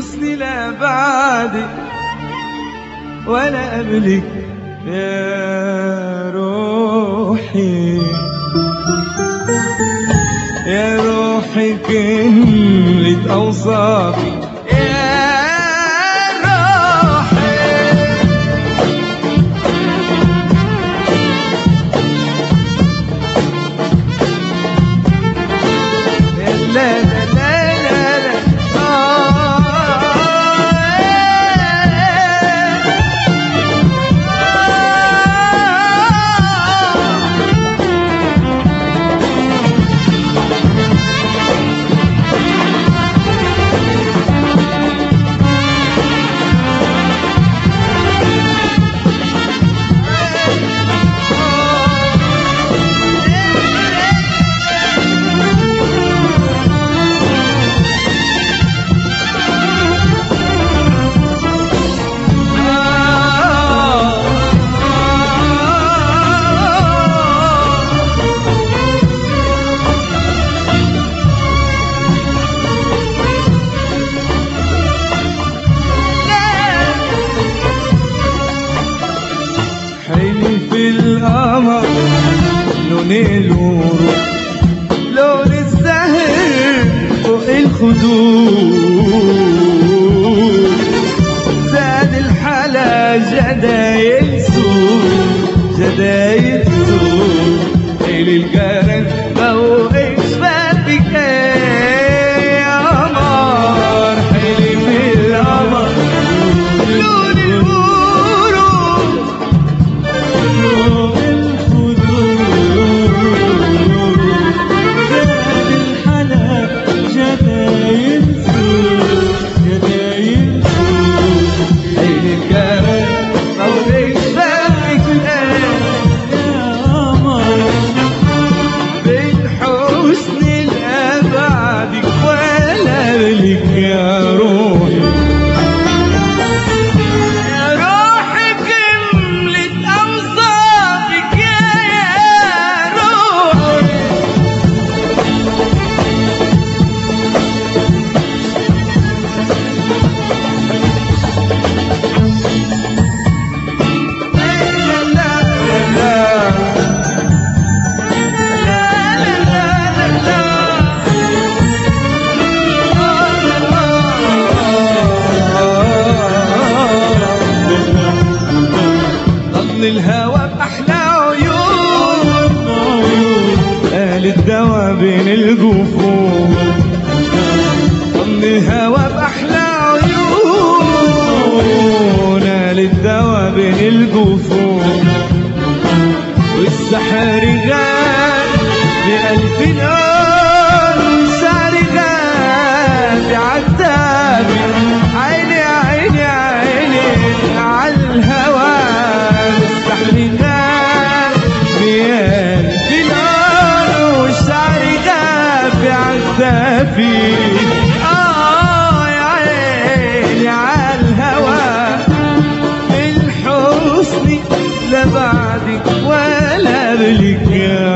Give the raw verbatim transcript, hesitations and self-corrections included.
حسني لا بعدك ولا قبلك يا روحي، يا روحي كملت أوصافي يا روحي. لا لا لا لا لا في القمر لون الورود، لون الزهر فوق الخدود، زاد الحلا جدايل سود، جدايل سود، ليل الجرن فوق شبابك يا قمر. حلي في القمر لون الورود، الهوى بأحلى عيون، قال الدوا بين الجفون. ضمن الهوى بأحلى عيون، قال الدوا بين الجفون. والسحر غاب بألف نار، والشعر غاب بعتابي. عيني عيني عيني عالهوى في آه يا عيني عالهوى، الحسن لا بعدك ولا قبلك.